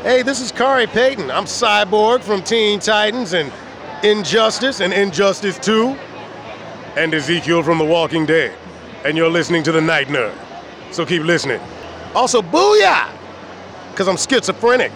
Hey, this is Kari Payton. I'm Cyborg from Teen Titans and Injustice and Injustice 2 and Ezekiel from The Walking Dead. And you're listening to The Night Nerd. So keep listening. Also, booyah! Because I'm schizophrenic.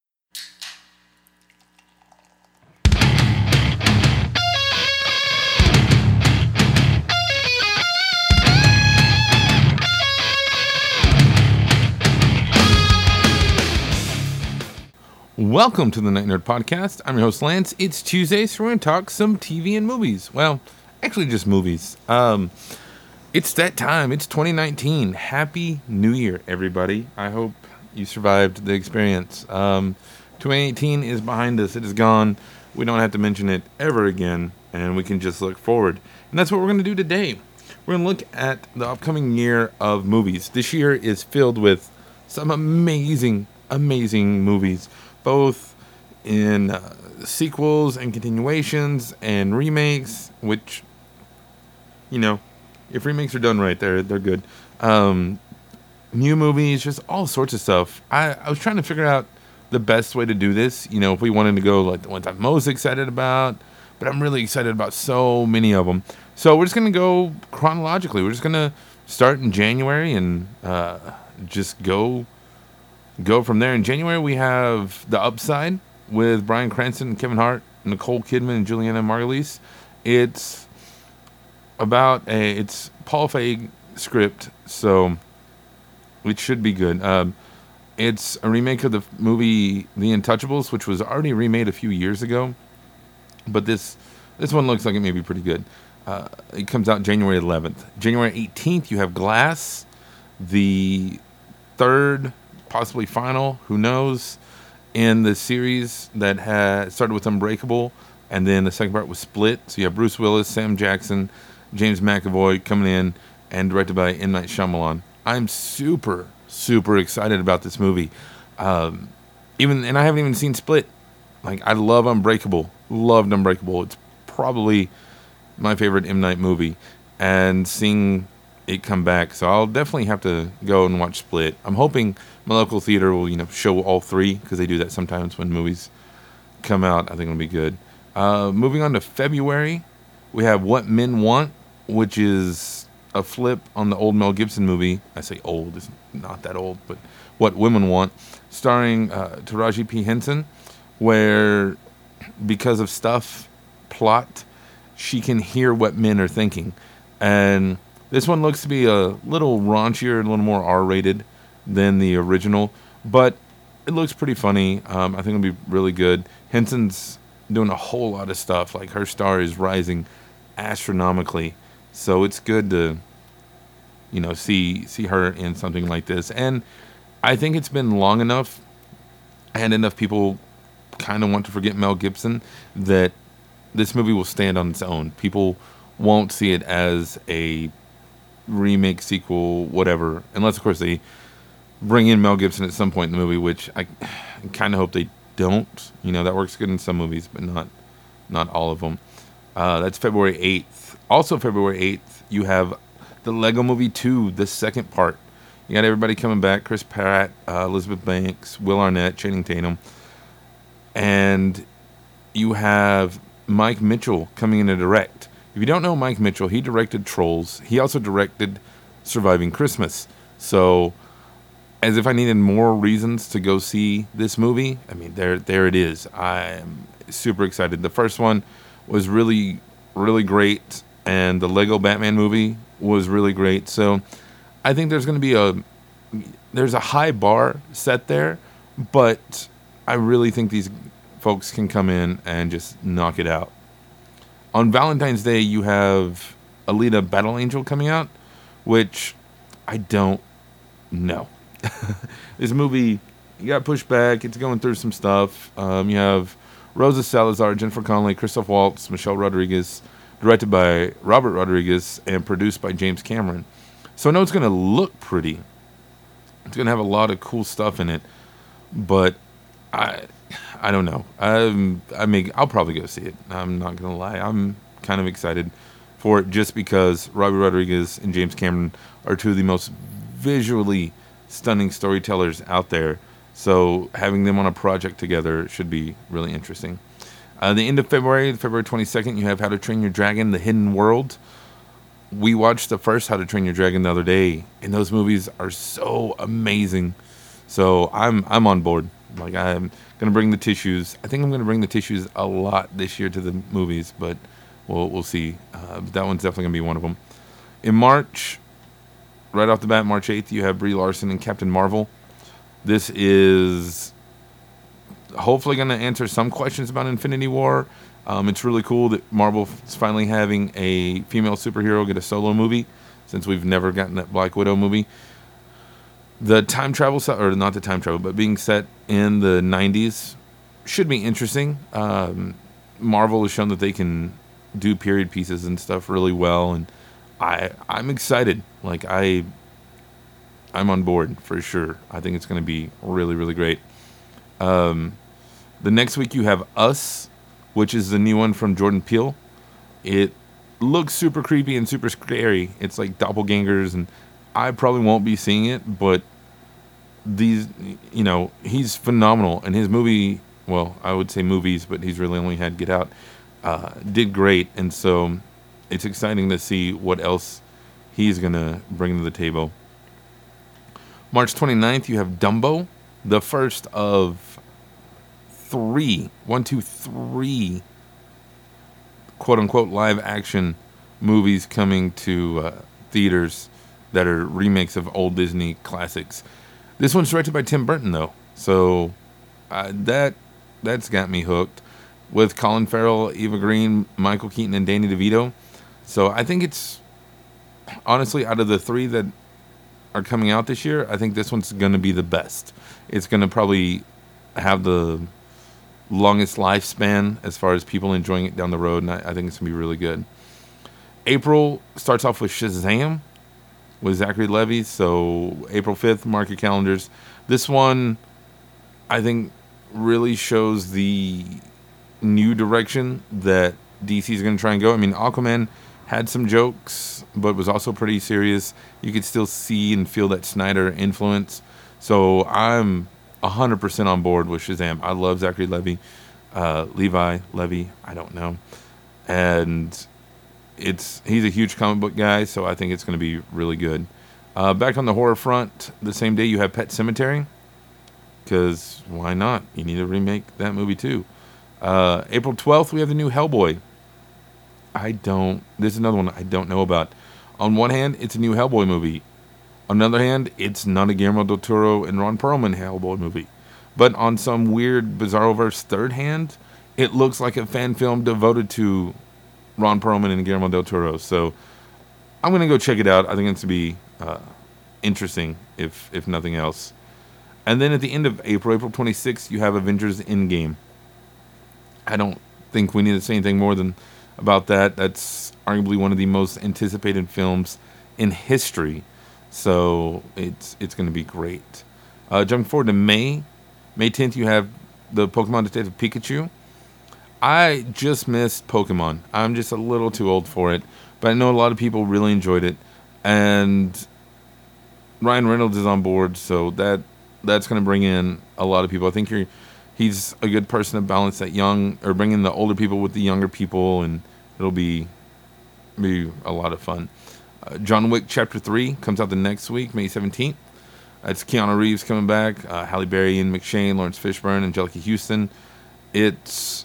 Welcome to the Night Nerd Podcast. I'm your host, Lance. It's Tuesday, so we're going to talk some TV and movies. Well, actually just movies. It's that time. It's 2019. Happy New Year, everybody. I hope you survived the experience. 2018 is behind us. It is gone. We don't have to mention it ever again, and we can just look forward. And that's what we're going to do today. We're going to look at the upcoming year of movies. This year is filled with some amazing movies, both in sequels and continuations and remakes, which, you know, if remakes are done right, they're good. New movies, just all sorts of stuff. I was trying to figure out the best way to do this, you know, if we wanted to go like the ones I'm most excited about, but I'm really excited about so many of them. So we're just going to go chronologically. We're just going to start in January and just go from there. In January, we have The Upside with Bryan Cranston and Kevin Hart, Nicole Kidman and Juliana Margulies. It's it's Paul Feig script, so it should be good. It's a remake of the movie The Untouchables, which was already remade a few years ago, but this one looks like it may be pretty good. It comes out January 11th. January 18th, you have Glass, the third, possibly final, who knows, in the series that had started with Unbreakable, and then the second part was Split. So you have Bruce Willis, Sam Jackson, James McAvoy coming in, and directed by M. Night Shyamalan. I'm super excited about this movie. And I haven't even seen Split. Like, I love Unbreakable. Loved Unbreakable. It's probably my favorite M. Night movie. And seeing it come back, so I'll definitely have to go and watch Split. I'm hoping my local theater will, show all three, because they do that sometimes when movies come out. I think it'll be good. Moving on to February, we have What Men Want, which is a flip on the old Mel Gibson movie. I say old, it's not that old, but What Women Want, starring Taraji P. Henson, where because of plot, she can hear what men are thinking. And this one looks to be a little raunchier, a little more R-rated than the original, but it looks pretty funny. I think it'll be really good. Henson's doing a whole lot of stuff. Like, her star is rising astronomically, so it's good to, see her in something like this. And I think it's been long enough, and enough people kind of want to forget Mel Gibson, that this movie will stand on its own. People won't see it as a remake, sequel, whatever, unless of course they bring in Mel Gibson at some point in the movie, which I kind of hope they don't. That works good in some movies, but not all of them. That's February 8th. Also February 8th, you have the Lego Movie 2, the second part. You got everybody coming back: Chris Pratt, Elizabeth Banks, Will Arnett, Channing Tatum, and you have Mike Mitchell coming in to direct. If you don't know Mike Mitchell, he directed Trolls. He also directed Surviving Christmas. So, as if I needed more reasons to go see this movie, I mean, there it is. I am super excited. The first one was really, really great, and the Lego Batman movie was really great. So, I think there's going to be there's a high bar set there, but I really think these folks can come in and just knock it out. On Valentine's Day, you have Alita Battle Angel coming out, which I don't know. This movie got pushed back. It's going through some stuff. You have Rosa Salazar, Jennifer Connelly, Christoph Waltz, Michelle Rodriguez, directed by Robert Rodriguez, and produced by James Cameron. So I know it's going to look pretty. It's going to have a lot of cool stuff in it, but I don't know. I'll probably go see it. I'm not going to lie. I'm kind of excited for it just because Robert Rodriguez and James Cameron are two of the most visually stunning storytellers out there. So having them on a project together should be really interesting. The end of February, February 22nd, you have How to Train Your Dragon: The Hidden World. We watched the first How to Train Your Dragon the other day, and those movies are so amazing. So I'm on board. Like, I'm gonna bring the tissues. I think I'm gonna bring the tissues a lot this year to the movies, but we'll see. That one's definitely gonna be one of them. In March, right off the bat, March 8th, you have Brie Larson and Captain Marvel. This is hopefully going to answer some questions about Infinity War. It's really cool that Marvel is finally having a female superhero get a solo movie, since we've never gotten that Black Widow movie. The time travel, or not the time travel, but being set in the 90s should be interesting. Marvel has shown that they can do period pieces and stuff really well, and I'm excited. Like, I'm on board for sure. I think it's going to be really, really great. The next week you have Us, which is the new one from Jordan Peele. It looks super creepy and super scary. It's like doppelgangers, and I probably won't be seeing it, but these, he's phenomenal. And his movie, well, I would say movies, but he's really only had Get Out, did great. And so it's exciting to see what else he's going to bring to the table. March 29th, you have Dumbo, the first of three quote-unquote live action movies coming to theaters that are remakes of old Disney classics. This one's directed by Tim Burton, though, so that's got me hooked, with Colin Farrell, Eva Green, Michael Keaton, and Danny DeVito. So I think it's, honestly, out of the three that are coming out this year, I think this one's going to be the best. It's going to probably have the longest lifespan as far as people enjoying it down the road, and I think it's going to be really good. April starts off with Shazam with Zachary Levi, so April 5th, mark your calendars. This one, I think, really shows the new direction that DC is going to try and go. I mean, Aquaman had some jokes, but was also pretty serious. You could still see and feel that Snyder influence. So I'm 100% on board with Shazam. I love Zachary Levi, I don't know. And he's a huge comic book guy, so I think it's going to be really good. Back on the horror front, the same day you have Pet Sematary, because why not? You need to remake that movie too. April 12th, we have the new Hellboy. This is another one I don't know about. On one hand, it's a new Hellboy movie. On the other hand, it's not a Guillermo del Toro and Ron Perlman Hellboy movie. But on some weird Bizarroverse third hand, it looks like a fan film devoted to Ron Perlman and Guillermo del Toro. So I'm going to go check it out. I think it's going to be interesting, if nothing else. And then at the end of April 26th, you have Avengers Endgame. I don't think we need to say anything more than about that. That's arguably one of the most anticipated films in history. So it's going to be great. Jumping forward to May 10th, you have the Pokemon Detective Pikachu. I just missed Pokemon. I'm just a little too old for it, but I know a lot of people really enjoyed it, and Ryan Reynolds is on board, so that's going to bring in a lot of people. I think he's a good person to balance that bring in the older people with the younger people, and it'll be a lot of fun. John Wick Chapter 3 comes out the next week, May 17th. It's Keanu Reeves coming back, Halle Berry, Ian McShane, Lawrence Fishburne, Angelica Houston. It's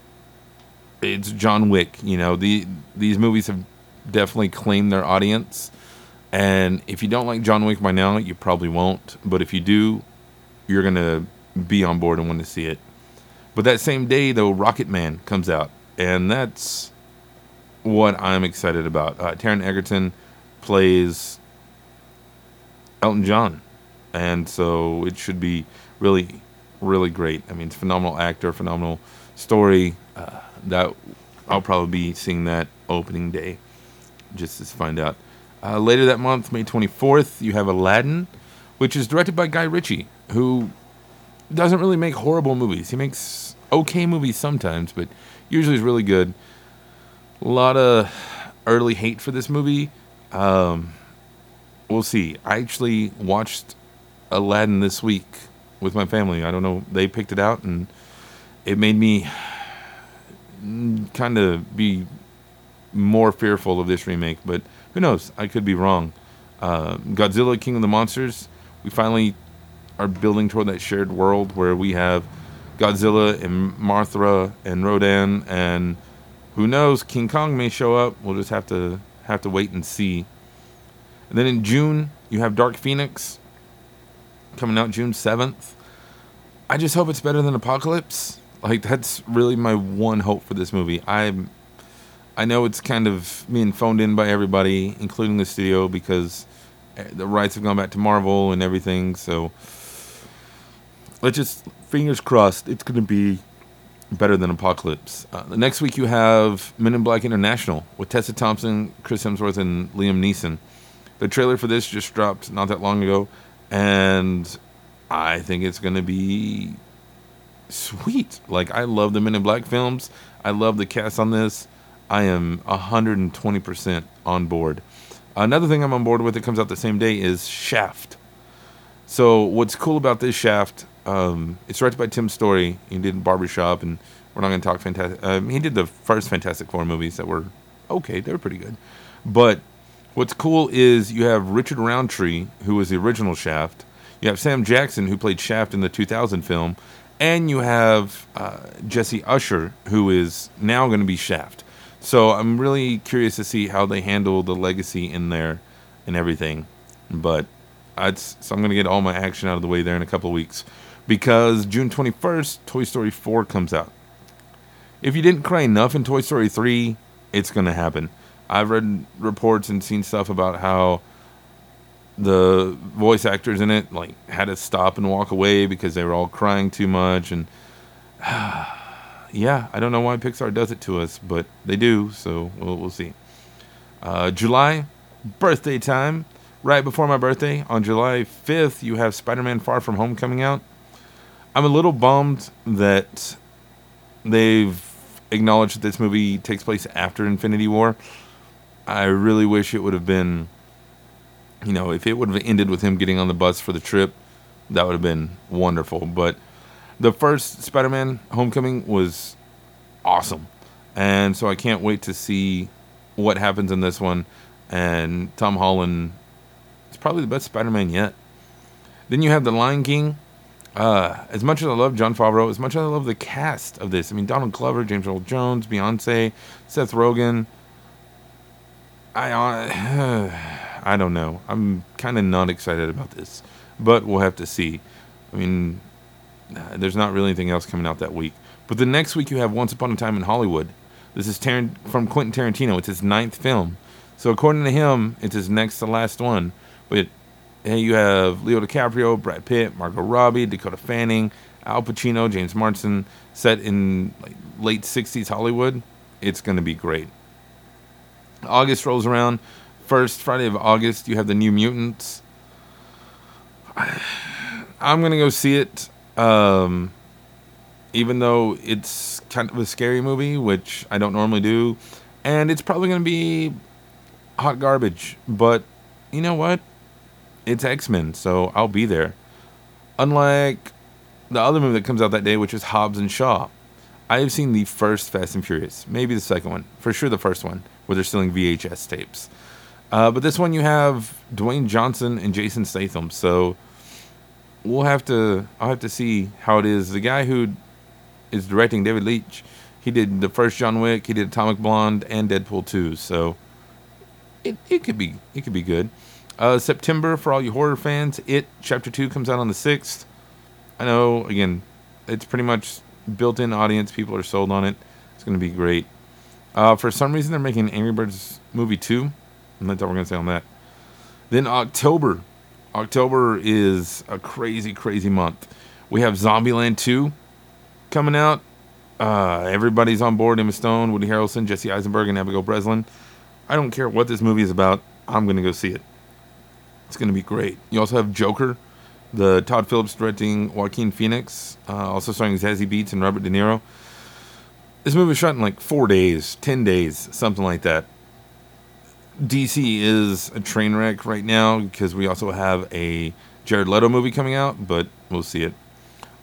John Wick. These movies have definitely claimed their audience. And if you don't like John Wick by now, you probably won't. But if you do, you're going to be on board and want to see it. But that same day, though, Rocket Man comes out. And that's what I'm excited about. Taron Egerton plays Elton John. And so it should be really, really great. I mean, it's a phenomenal actor, phenomenal story. That I'll probably be seeing that opening day, just to find out. Later that month, May 24th, you have Aladdin, which is directed by Guy Ritchie, who doesn't really make horrible movies. He makes okay movies sometimes, but usually is really good. A lot of early hate for this movie. We'll see. I actually watched Aladdin this week with my family. I don't know. They picked it out, and it made me kind of be more fearful of this remake. But who knows? I could be wrong. Godzilla King of the Monsters, we finally are building toward that shared world where we have Godzilla and Mothra and Rodan, and who knows, King Kong may show up. We'll just have to wait and see. And then in June, you have Dark Phoenix coming out June 7th. I just hope it's better than Apocalypse. Like, that's really my one hope for this movie. I know it's kind of being phoned in by everybody, including the studio, because the rights have gone back to Marvel and everything. So let's just, fingers crossed, it's going to be better than Apocalypse. The next week you have Men in Black International with Tessa Thompson, Chris Hemsworth, and Liam Neeson. The trailer for this just dropped not that long ago, and I think it's going to be sweet. Like, I love the Men in Black films. I love the cast on this. I am 120% on board. Another thing I'm on board with that comes out the same day is Shaft. So what's cool about this Shaft, it's directed by Tim Story. He did Barbershop, and we're not going to talk fantastic. He did the first Fantastic Four movies that were okay. They were pretty good. But what's cool is you have Richard Roundtree, who was the original Shaft. You have Sam Jackson, who played Shaft in the 2000 film. And you have Jesse Usher, who is now going to be Shaft. So I'm really curious to see how they handle the legacy in there and everything. But so I'm going to get all my action out of the way there in a couple of weeks. Because June 21st, Toy Story 4 comes out. If you didn't cry enough in Toy Story 3, it's going to happen. I've read reports and seen stuff about how the voice actors in it had to stop and walk away because they were all crying too much. And yeah, I don't know why Pixar does it to us, but they do, so we'll see. July, birthday time. Right before my birthday, on July 5th, you have Spider-Man Far From Home coming out. I'm a little bummed that they've acknowledged that this movie takes place after Infinity War. I really wish it would have been, if it would have ended with him getting on the bus for the trip, that would have been wonderful. But the first Spider-Man Homecoming was awesome. And so I can't wait to see what happens in this one. And Tom Holland is probably the best Spider-Man yet. Then you have The Lion King. As much as I love Jon Favreau, as much as I love the cast of this, Donald Glover, James Earl Jones, Beyonce, Seth Rogen, I don't know. I'm kind of not excited about this, but we'll have to see. There's not really anything else coming out that week. But the next week you have Once Upon a Time in Hollywood. This is from Quentin Tarantino. It's his 9th film. So according to him, it's his next to last one. But hey, you have Leo DiCaprio, Brad Pitt, Margot Robbie, Dakota Fanning, Al Pacino, James Marsden, set in late 60s Hollywood. It's going to be great. August rolls around. First Friday of August, you have The New Mutants. I'm going to go see it. Even though it's kind of a scary movie, which I don't normally do. And it's probably going to be hot garbage. But you know what? It's X-Men, so I'll be there. Unlike the other movie that comes out that day, which is Hobbs and Shaw. I have seen the first Fast and Furious. Maybe the second one. For sure the first one, where they're stealing VHS tapes. But this one you have Dwayne Johnson and Jason Statham. So I'll have to see how it is. The guy who is directing, David Leitch, he did the first John Wick, he did Atomic Blonde and Deadpool 2. So it could be good. September, for all you horror fans, It Chapter 2 comes out on the 6th. I know, again, it's pretty much built-in audience. People are sold on it. It's going to be great. For some reason, they're making Angry Birds movie 2. And that's all we're going to say on that. Then October. October is a crazy, crazy month. We have Zombieland 2 coming out. Everybody's on board. Emma Stone, Woody Harrelson, Jesse Eisenberg, and Abigail Breslin. I don't care what this movie is about. I'm going to go see it. It's going to be great. You also have Joker, the Todd Phillips directing, Joaquin Phoenix, also starring Zazie Beetz and Robert De Niro. This movie was shot in 4 days, 10 days, something like that. DC is a train wreck right now because we also have a Jared Leto movie coming out, but we'll see it.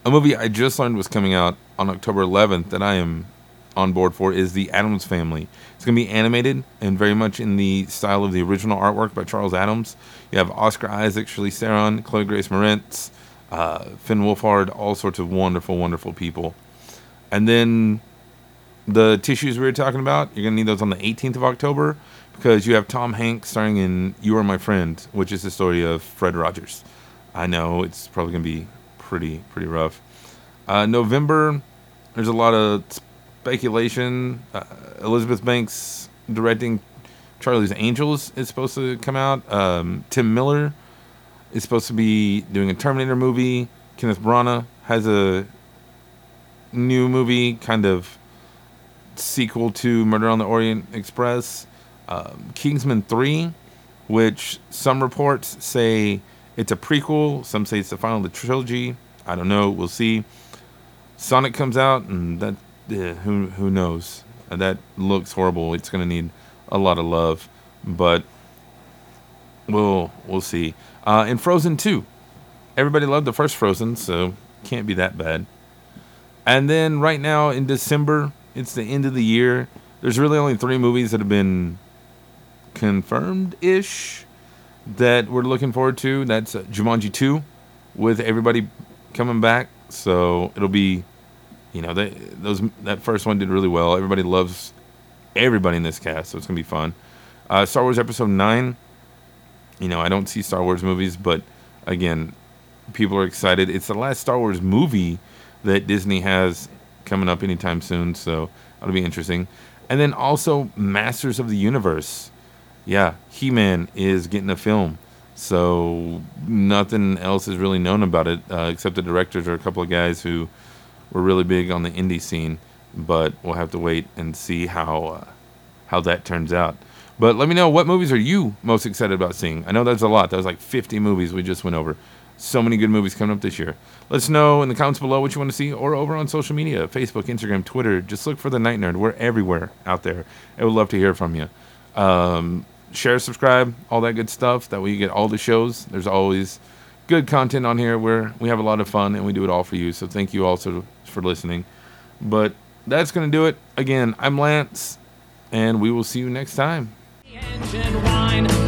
A movie I just learned was coming out on October 11th that I am on board for is The Addams Family. It's going to be animated and very much in the style of the original artwork by Charles Addams. You have Oscar Isaac, Charlize Theron, Chloe Grace Moretz, Finn Wolfhard, all sorts of wonderful, wonderful people. And then the tissues we were talking about, you're going to need those on the 18th of October because you have Tom Hanks starring in You Are My Friend, which is the story of Fred Rogers. I know it's probably going to be pretty rough. November, there's a lot of speculation. Elizabeth Banks directing Charlie's Angels is supposed to come out. Tim Miller is supposed to be doing a Terminator movie. Kenneth Branagh has a new movie, kind of sequel to Murder on the Orient Express. Kingsman 3, which some reports say it's a prequel. Some say it's the final of the trilogy. I don't know. We'll see. Sonic comes out, and that who knows? That looks horrible. It's going to need a lot of love, but we'll see. In Frozen 2, everybody loved the first Frozen, so can't be that bad. And then right now in December, it's the end of the year. There's really only 3 movies that have been confirmed-ish that we're looking forward to. That's Jumanji 2 with everybody coming back. So it'll be, that first one did really well. Everybody loves everybody in this cast, so it's going to be fun. Star Wars Episode 9. I don't see Star Wars movies, but again, people are excited. It's the last Star Wars movie that Disney has coming up anytime soon, so that'll be interesting. And then also Masters of the Universe. Yeah, He-Man is getting a film, so nothing else is really known about it, except the directors are a couple of guys who were really big on the indie scene, but we'll have to wait and see how that turns out. But let me know, what movies are you most excited about seeing? I know that's a lot. That was like 50 movies we just went over. So many good movies coming up this year. Let us know in the comments below what you want to see, or over on social media, Facebook, Instagram, Twitter. Just look for The Night Nerd. We're everywhere out there. I would love to hear from you. Share, subscribe, all that good stuff. That way you get all the shows. There's always good content on here where we have a lot of fun, and we do it all for you. So thank you also for listening. But that's going to do it. Again, I'm Lance, and we will see you next time. Engine whine.